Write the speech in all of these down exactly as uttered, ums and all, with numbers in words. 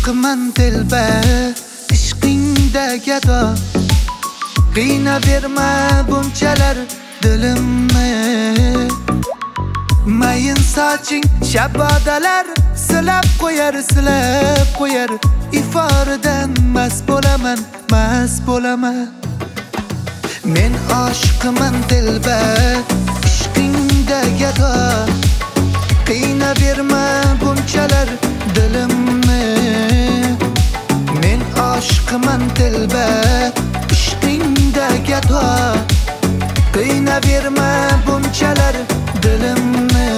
aşkımın dilber, ishqingda gado. Qiynaverma bunchalar dilimni. Mayin soching shabodalar silab qo'yar, silab qo'yar. Iforidan mast bo'laman, mast bo'laman. Men aşkımın dilber, ishqingda gado. Qiynaverma bunchalar dilimni. Men aşkımın dilber, ishqingda gado. Qiynaverma bunchalar dilimni.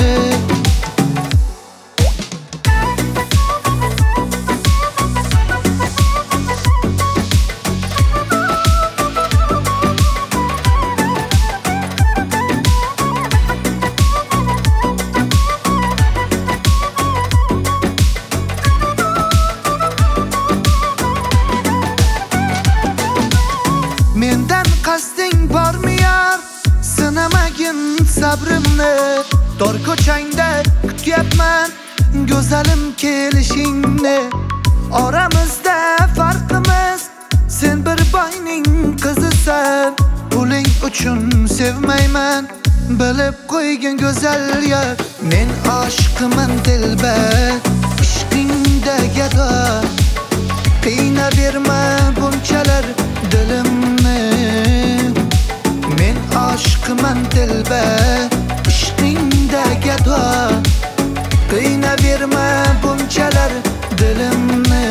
Mendan qasding bormi yor? Sinamagin sabrimni. Tor ko'changda kutyapman go'zalim kelishingni. Oramizda farqimiz, sen bir boyning qizisan. Puling uchun sevmayman, bilib qo'ygin go'zal yor. Men aşkımın dilber, ishqingda gado. Qiynaverma bunchalar dilimni. Men aşkımın dilber, ishqingda gado. Qiynaverma bunchalar dilimni.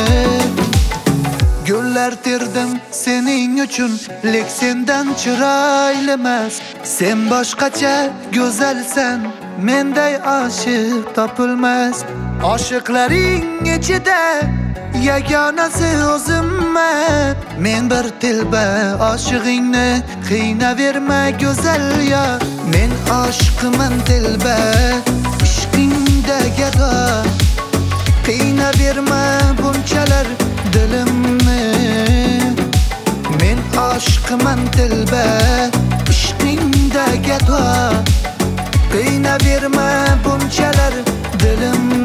Gullar terdim sening uchun, lek sendan chiroylimas. Sen boshqacha go'zalsan, menday oshiq topilmas. Oshiqlaring ichida yagonasi o'zimman. Men bir dilber oshig'ingni, qiynaverma go'zal yor. Men aşkımın dilber, ishqingda gado. Qiynaverma bunchalar dilimni. Men aşkımın dilber, ishqingda gado. Qiynaverma bunchalar dilimni.